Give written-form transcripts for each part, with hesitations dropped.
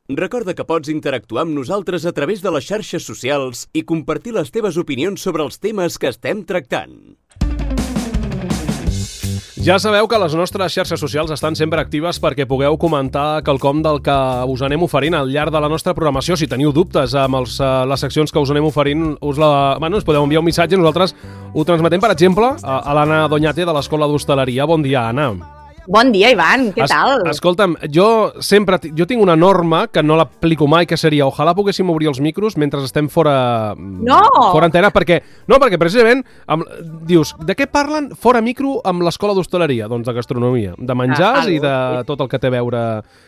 Recorda que pots interactuar amb nosaltres a través de les xarxes socials i compartir les teves opinions sobre els temes que estem tractant. Ja sabeu que les nostres xarxes socials estan sempre actives perquè pugueu comentar quelcom del que us anem oferint al llarg de la nostra programació. Si teniu dubtes amb les seccions que us anem oferint, us podeu enviar un missatge i nosaltres ho transmetem, per exemple, a l'Anna Doñate de l'Escola d'Hostaleria. Bon dia, Anna. Bon dia, Ivan, què tal? Escolta'm, jo tinc una norma que no l'aplico mai, que seria ojalà poguéssim obrir els micros mentre estem fora antena, perquè precisament dius, de què parlen fora micro amb l'Escola d'Hostaleria? Doncs de gastronomia, de menjars i de tot el que té a veure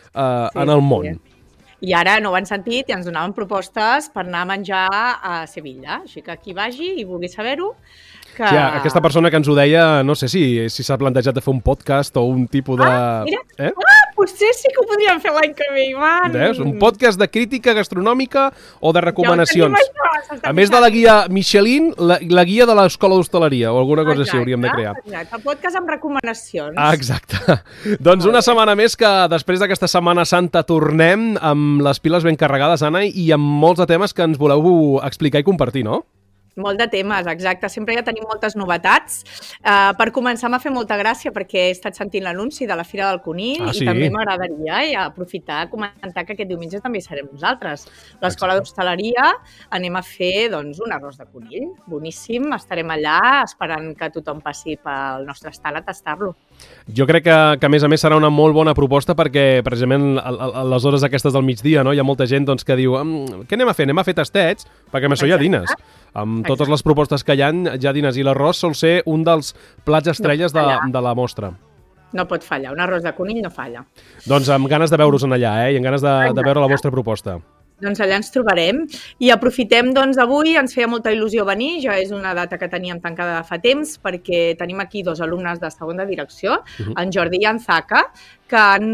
en el món. I ara no ho han sentit i ens donaven propostes per anar a menjar a Sevilla, així que qui vagi i vulgui saber-ho, que... Sí, aquesta persona que ens ho deia, no sé si s'ha plantejat de fer un podcast o un tipus de... Mira, potser sí que ho podríem fer l'any que ve, Ivan. Veus? Un podcast de crítica gastronòmica o de recomanacions. A més de la guia Michelin, la guia de l'Escola d'Hostaleria o alguna cosa així hauríem de crear. Exacte, podcast amb recomanacions. Exacte. Doncs una setmana més que després d'aquesta Setmana Santa tornem amb les piles ben carregades, Anna, i amb molts de temes que ens voleu explicar i compartir, no? Molt de temes, exacte. Sempre ja tenim moltes novetats. Per començar, m'ha fet molta gràcia perquè he estat sentint l'anunci de la Fira del Conill i també m'agradaria aprofitar a comentar que aquest diumenge també serem nosaltres. L'Escola d'Hostaleria anem a fer un arròs de conill. Boníssim, estarem allà esperant que tothom passi pel nostre estal a tastar-lo. Jo crec que a més serà una molt bona proposta perquè precisament a les hores aquestes del migdia, no, hi ha molta gent que diu què anem a fer? Anem a fer tastets? Perquè a més hi ha dines. Amb totes les propostes que hi ha dines i l'arròs sol ser un dels plats estrelles de la mostra. No pot fallar, un arròs de conill no falla. Doncs amb ganes de veure-us allà, i amb ganes de veure la vostra proposta. Doncs allà ens trobarem i aprofitem, avui ens feia molta il·lusió venir, ja és una data que teníem tancada fa temps perquè tenim aquí dos alumnes de segona direcció, en Jordi i en Zaka, que han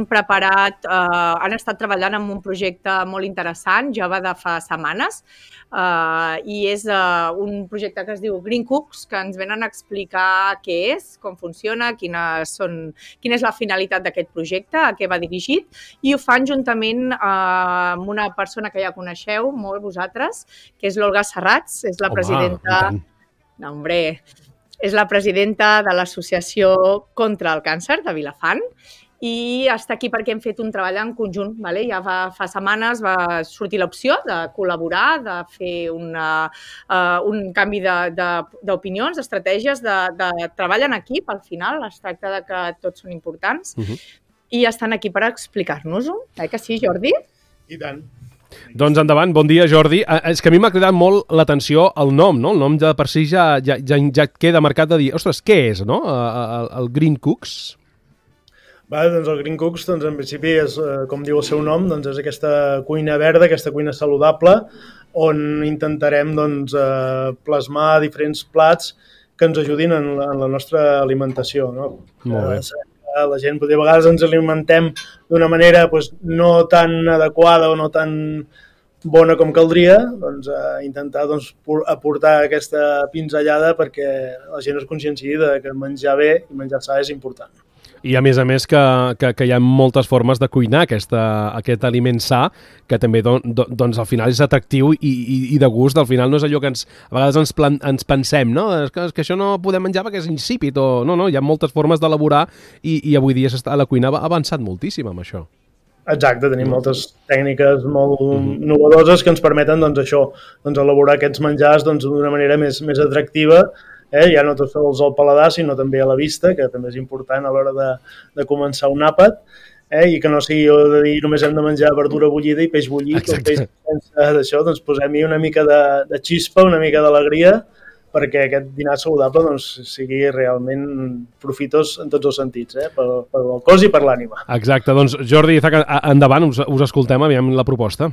estat treballant en un projecte molt interessant, ja va de fa setmanes, i és un projecte que es diu Green Cooks, que ens venen a explicar què és, com funciona, quina és la finalitat d'aquest projecte, a què va dirigit, i ho fan juntament amb una persona que ja coneixeu molt vosaltres, que és l'Olga Serrats, és la presidenta... No, hombre, és la presidenta de l'Associació contra el Càncer de Vilafant, i està aquí perquè hem fet un treball en conjunt. Ja fa setmanes va sortir l'opció de col·laborar, de fer un canvi d'opinions, d'estratègies, de treball en equip. Al final es tracta de que tots són importants i estan aquí per explicar-nos-ho. Que sí, Jordi? I tant. Doncs endavant, bon dia, Jordi. És que a mi m'ha cridat molt l'atenció el nom, no? El nom de per si ja queda marcat de dir, ostres, què és, no? El Green Cooks? Doncs el Green Cooks, en principi, és, com diu el seu nom, és aquesta cuina verda, aquesta cuina saludable, on intentarem plasmar diferents plats que ens ajudin en la nostra alimentació. Molt bé. La gent, a vegades ens alimentem d'una manera no tan adequada o no tan bona com caldria, intentar aportar aquesta pinzellada perquè la gent es conscienciï que menjar bé i menjar sa és important. I a més que hi ha moltes formes de cuinar aquest aliment sa, que també al final és atractiu i de gust. Al final no és allò que a vegades ens pensem, no? És que això no podem menjar perquè és insípid. No, hi ha moltes formes d'elaborar i avui dia la cuina ha avançat moltíssim amb això. Exacte, tenim moltes tècniques molt innovadores que ens permeten elaborar aquests menjars d'una manera més atractiva, ja no tot sols al paladar, sinó també a la vista, que també és important a l'hora de començar un àpat, i que no sigui de dir només hem de menjar verdura bullida i peix bullit. Exacte. O peix sense d'això, posem-hi una mica de xispa, una mica d'alegria, perquè aquest dinar saludable sigui realment profitós en tots els sentits, per el cos i per l'ànima. Exacte, doncs Jordi, endavant, us escoltem, aviam la proposta.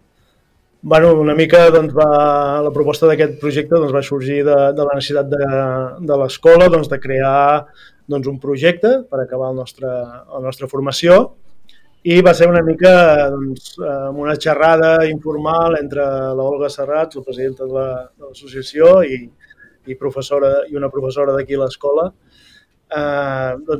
Una mica la proposta d'aquest projecte va sorgir de la necessitat de l'escola de crear un projecte per acabar la nostra formació, i va ser una mica una xerrada informal entre l'Olga Serrats, la presidenta de l'associació, i una professora d'aquí a l'escola,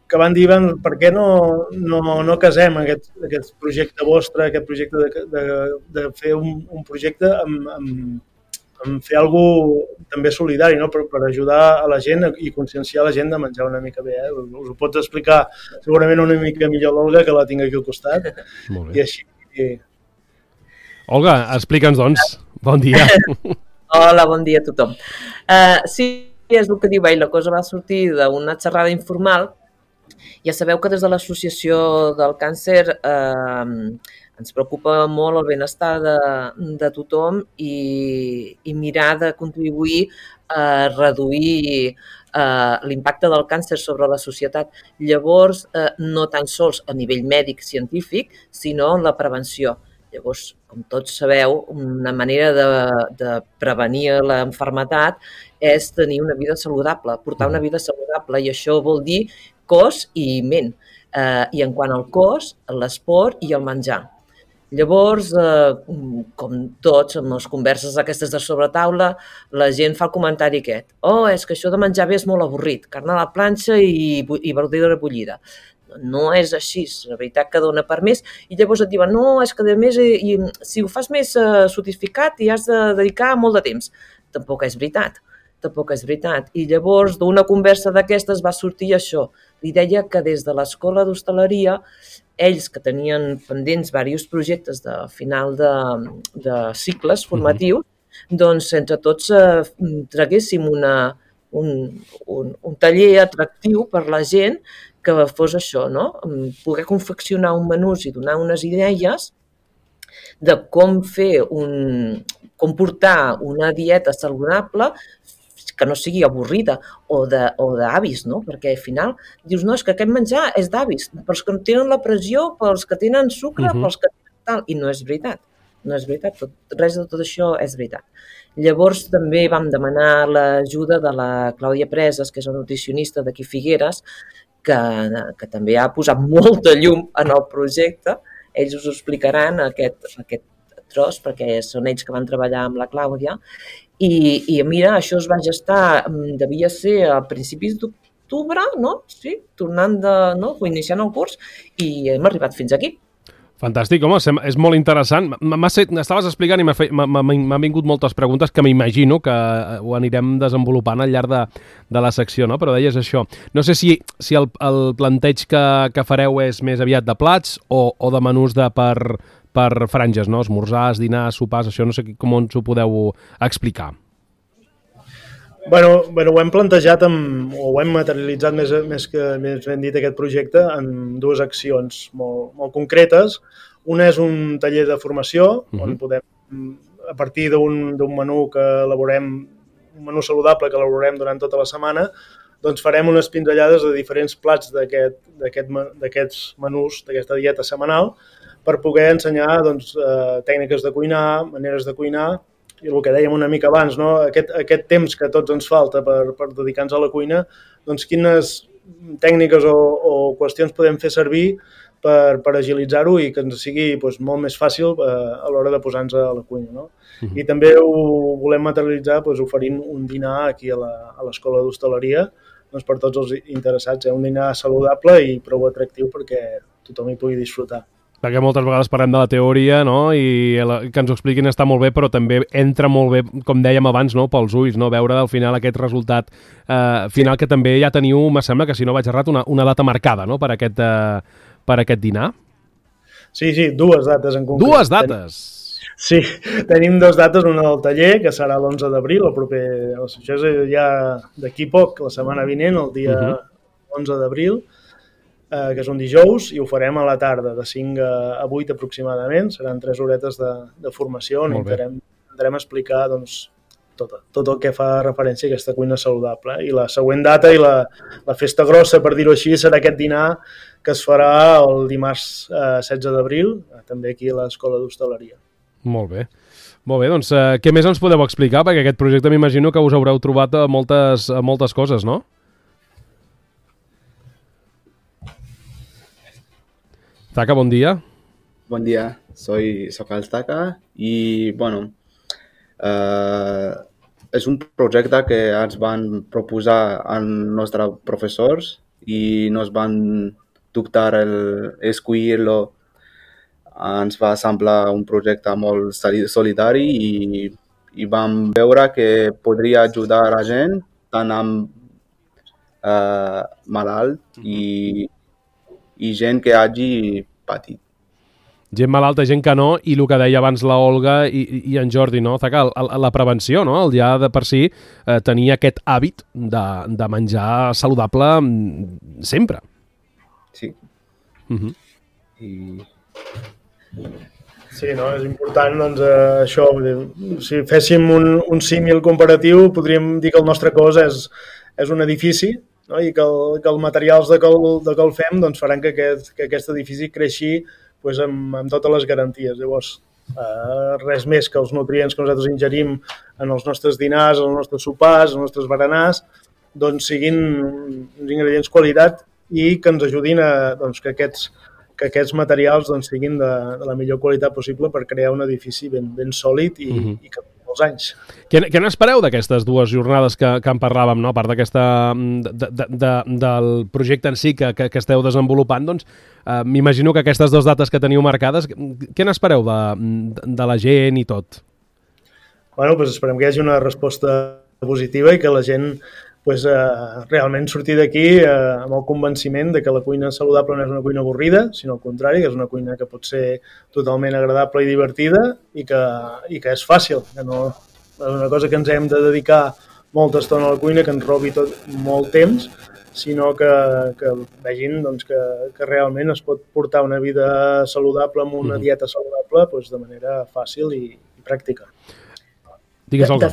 que van dir, per què no casem aquest projecte vostre, aquest projecte de fer un projecte amb fer alguna cosa també solidari, no? per ajudar a la gent i conscienciar la gent de menjar una mica bé. Us ho pots explicar segurament una mica millor l'Olga, que la tinc aquí al costat. Molt bé. I així... Olga, explica'ns, doncs. Bon dia. Hola, bon dia a tothom. Sí, és el que diu ell, la cosa va sortir d'una xerrada informal. Ja sabeu que des de l'Associació del Càncer ens preocupa molt el benestar de tothom i mirar de contribuir a reduir l'impacte del càncer sobre la societat. Llavors, no tan sols a nivell mèdic científic, sinó en la prevenció. Llavors, com tots sabeu, una manera de prevenir l'enfermetat és tenir una vida saludable, portar una vida saludable, i això vol dir cos i ment. I en quant al cos, l'esport i el menjar. Llavors, com tots, en les converses aquestes de sobretaula, la gent fa el comentari aquest. És que això de menjar bé és molt avorrit, carn a la planxa i verdura bullida. No és així, la veritat que dona per més. I llavors et diuen, no, és que a més, si ho fas més sotificat hi has de dedicar molt de temps. Tampoc és veritat. I llavors, d'una conversa d'aquestes va sortir això. Li deia que des de l'escola d'hostaleria, ells que tenien pendents diversos projectes de final de cicles formatius, doncs entre tots traguéssim un taller atractiu per la gent que fos això, no? Poder confeccionar un menú i donar unes idees de com portar una dieta saludable que no sigui avorrida o d'avis, no? Perquè al final dius, no, és que aquest menjar és d'avis, pels que tenen la pressió, pels que tenen sucre, pels que tenen tal, i no és veritat. No és veritat, res de tot això és veritat. Llavors també vam demanar l'ajuda de la Clàudia Preses, que és una nutricionista d'aquí Figueres, que també ha posat molta llum en el projecte. Ells us ho explicaran, aquest tros, perquè són ells que van treballar amb la Clàudia. I mira, això es va gestar, devia ser a principis d'octubre, no? Sí, iniciant el curs, i hem arribat fins aquí. Fantàstic, home, és molt interessant. Estaves explicant i m'han vingut moltes preguntes que m'imagino que ho anirem desenvolupant al llarg de la secció, no? Però deies això. No sé si el planteig que fareu és més aviat de plats o de menús per franges, no? Esmorzars, dinars, sopars, això no sé com ens ho podeu explicar. Bueno, ho hem plantejat o ho hem materialitzat més ben dit aquest projecte en dues accions molt concretes. Una és un taller de formació on podem, a partir d'un menú que elaborem, un menú saludable que elaborem durant tota la setmana, doncs farem unes pinzellades de diferents plats d'aquests menús, d'aquesta dieta setmanal, per poder ensenyar tècniques de cuinar, maneres de cuinar, i el que dèiem una mica abans, no? Aquest temps que a tots ens falta per dedicar-nos a la cuina, doncs quines tècniques o qüestions podem fer servir per agilitzar-ho i que ens sigui molt més fàcil a l'hora de posar-nos a la cuina, no? I també ho volem materialitzar oferint un dinar aquí a l'escola d'hostaleria per tots els interessats, un dinar saludable i prou atractiu perquè tothom hi pugui disfrutar. Perquè moltes vegades parlem de la teoria, no? I que ens ho expliquin està molt bé, però també entra molt bé, com dèiem abans, no? Pels ulls, no? Veure al final aquest resultat final que també ja teniu, me sembla que si no vaig errat, una data marcada, no? Per aquest dinar. Sí, dues dates en concret. Dues dates? Sí, tenim dues dates, una del taller, que serà l'11 d'abril, això és ja d'aquí poc, la setmana vinent, el dia 11 d'abril, que és un dijous, i ho farem a la tarda, de 5 a 8 aproximadament. Seran 3 horetes de formació on intentarem explicar tot el que fa referència a aquesta cuina saludable. I la següent data i la festa grossa, per dir-ho així, serà aquest dinar que es farà el dimarts 16 d'abril, també aquí a l'Escola d'Hostaleria. Molt bé. Molt bé, doncs què més ens podeu explicar? Perquè aquest projecte m'imagino que us haureu trobat a moltes coses, no? Taka, bon dia. Bon dia, soc el Taka i, és un projecte que ens van proposar els nostres professors i nos van dubtar escollir-lo. Ens va semblar un projecte molt solidari i vam veure que podria ajudar a gent tant amb malalt i gent que hagi patit. Gent malalta, gent que no, i el que deia abans la Olga i en Jordi, no? La prevenció, no? El ja de per si tenir aquest hàbit de menjar saludable sempre. Sí. Sí, no? És important, doncs, això. Si féssim un símil comparatiu, podríem dir que el nostre cos és un edifici, no? I que els materials de que el fem doncs, faran que aquest edifici creixi doncs, amb totes les garanties. Llavors, res més que els nutrients que nosaltres ingerim en els nostres dinars, els nostres sopars, els nostres berenars, doncs siguin uns ingredients qualitat i que ens ajudin doncs, que aquests materials doncs, siguin de la millor qualitat possible per crear un edifici ben sòlid i que duri molts anys. Què n'espereu d'aquestes dues jornades que en parlàvem, no? A part del projecte en si que esteu desenvolupant, doncs m'imagino que aquestes dues dates que teniu marcades, què n'espereu de la gent i tot? Bueno, doncs esperem que hi hagi una resposta positiva i que la gent realment sortir d'aquí amb el convenciment de que la cuina saludable no és una cuina avorrida, sinó al contrari, que és una cuina que pot ser totalment agradable i divertida i que és fàcil, que no és una cosa que ens hem de dedicar molta estona a la cuina, que ens robi molt temps, sinó que vegin doncs, que realment es pot portar una vida saludable amb una dieta saludable doncs, de manera fàcil i pràctica. Digues, Olga.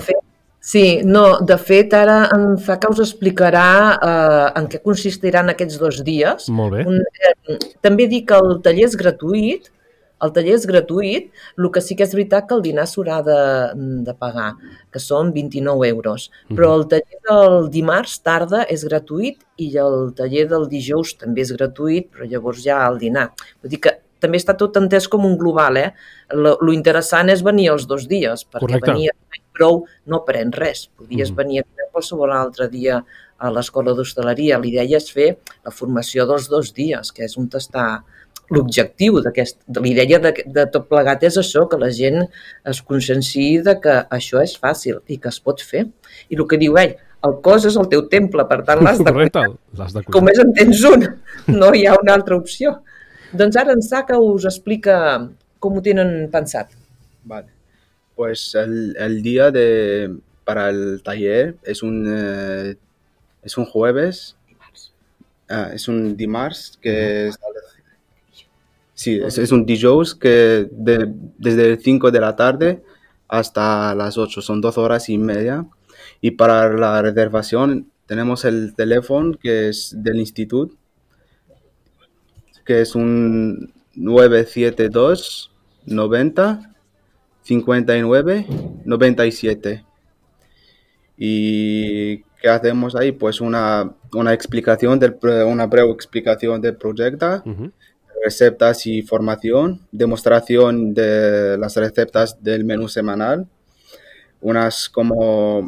De fet, ara en Zaka us explicarà en què consistiran aquests 2 dies. Molt bé. També dic que el taller és gratuït. El que sí que és veritat que el dinar s'haurà de pagar, que són 29 euros. Però el taller del dimarts tarda és gratuït i el taller del dijous també és gratuït, però llavors ja el dinar. Vull dir que també està tot entès com un global, Lo interessant és venir els 2 dies, perquè correcte. venir prou no aprèn res. Podies venir a qualsevol altre dia a l'escola d'hostaleria. L'idea és fer la formació dels 2 dies, que és on està l'objectiu l'idea de tot plegat és això, que la gent es conscienciï de que això és fàcil i que es pot fer. I el que diu ell, el cos és el teu temple, per tant l'has de cuidar. Com més en tens un, no hi ha una altra opció. Doncs ara en Zaka us explica com ho tenen pensat. Vale. Pues el día para el taller es un jueves, es un dimarts que sí, es un dijous que desde las 5 de la tarde hasta las 8, son 2 horas y media. Y para la reservación tenemos el teléfono que es del instituto, que es un 972 90 59 97. ¿Y qué hacemos ahí? Pues una explicación una breve explicación del proyecto, recetas y formación, demostración de las recetas del menú semanal, unas como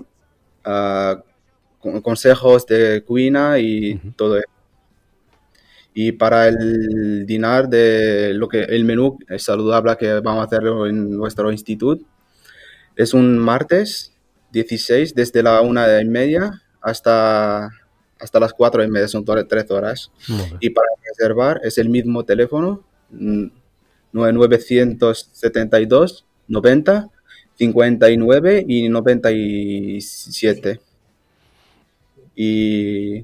consejos de cocina y todo eso. Y para el dinar el menú saludable que vamos a hacer en nuestro instituto es un martes 16 desde la 1:30 hasta las 4:30, son 3 horas. Y para reservar es el mismo teléfono 972 90 59 y 97. I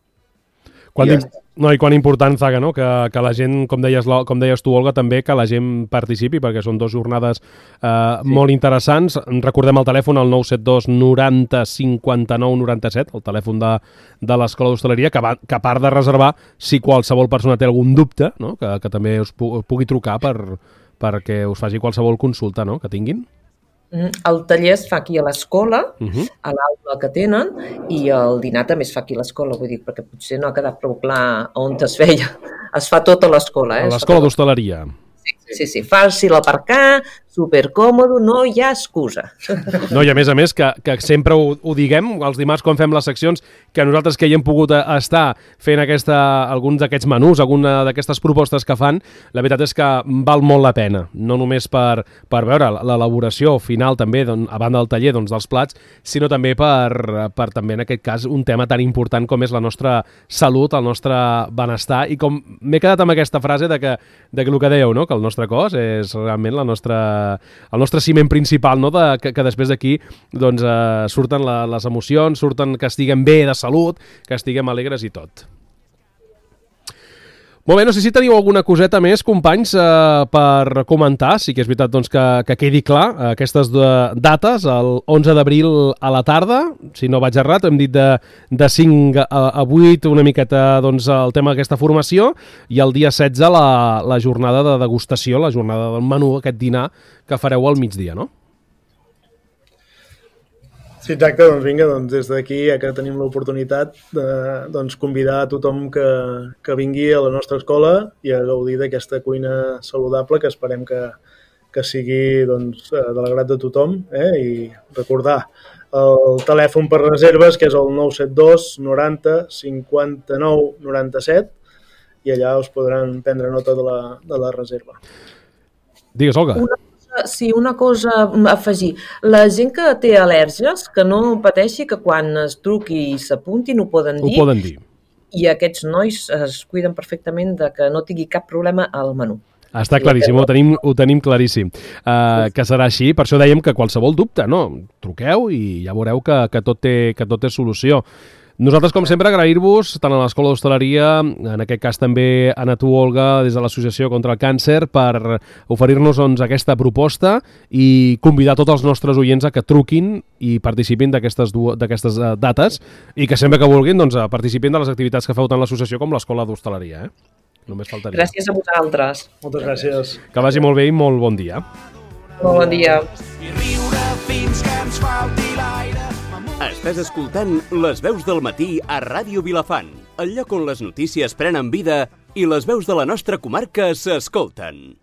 quan important, Zaka, no? Que la gent, com deies tu, Olga, també que la gent participi, perquè són 2 jornades molt interessants. Recordem el telèfon, el 972 90 59 97, el telèfon de l'Escola d'Hostaleria, que a part de reservar, si qualsevol persona té algun dubte, no? Que també us pugui trucar perquè us faci qualsevol consulta, no? Que tinguin. El taller es fa aquí a l'escola, a l'aula que tenen, i el dinar també es fa aquí a l'escola, vull dir, perquè potser no ha quedat prou clar on es feia. Es fa tot a l'escola. A l'escola d'hostaleria. Sí, fàcil aparcar, supercòmode, no hi ha excusa. No, i a més, que sempre ho diguem, els dimarts quan fem les seccions, que nosaltres que hi hem pogut estar fent alguns d'aquests menús, alguna d'aquestes propostes que fan, la veritat és que val molt la pena, no només per veure l'elaboració final també, a banda del taller dels plats, sinó també per també en aquest cas un tema tan important com és la nostra salut, el nostre benestar, i com m'he quedat amb aquesta frase de que el que dèieu, no? Que el nostre cos és realment el nostre ciment principal, no? Que després d'aquí surten les emocions, surten que estiguem bé de salut, que estiguem alegres i tot. Molt bé, no sé si teniu alguna coseta més, companys, per comentar. Sí que és veritat que quedi clar aquestes dates, el 11 d'abril a la tarda, si no vaig errat, hem dit de 5 a 8 una miqueta el tema d'aquesta formació, i el dia 16 la jornada de degustació, la jornada del menú, aquest dinar que fareu al migdia, no? Sí, exacte, doncs vinga, des d'aquí, ja que tenim l'oportunitat de convidar a tothom que vingui a la nostra escola i a gaudir d'aquesta cuina saludable que esperem que sigui de l'agrat de tothom, i recordar el telèfon per reserves, que és el 972 90 59 97, i allà us podran prendre nota de la reserva. Digues, Olga. Sí, una cosa a afegir. La gent que té al·lèrgies, que no pateixi, que quan es truqui i s'apuntin ho poden dir. Ho poden dir. I aquests nois es cuiden perfectament de que no tingui cap problema al menú. Està claríssim, ho tenim claríssim. Que serà així, per això dèiem que qualsevol dubte, no? Truqueu i ja veureu que tot té solució. Nosaltres, com sempre, agrair-vos tant a l'Escola d'Hostaleria, en aquest cas també a tu, Olga, des de l'Associació contra el Càncer, per oferir-nos aquesta proposta i convidar tots els nostres oients a que truquin i participin d'aquestes dates i que sempre que vulguin participin de les activitats que feu tant l'Associació com l'Escola d'Hostaleria. Només faltaria. Gràcies a vosaltres. Moltes gràcies. Que vagi molt bé i molt bon dia. Molt bon dia. I riure fins que ens falti l'aire. Estàs escoltant Les veus del matí a Ràdio Vilafant, el lloc on les notícies prenen vida i les veus de la nostra comarca s'escolten.